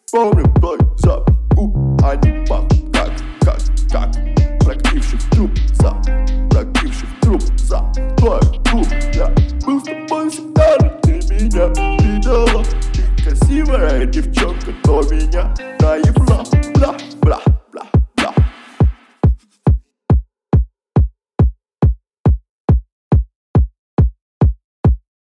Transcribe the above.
Помню твой запах губ, они пахнут как прокивший в труп за твой клуб. Я был с тобой всегда, но ты меня видела. Ты красивая девчонка, но меня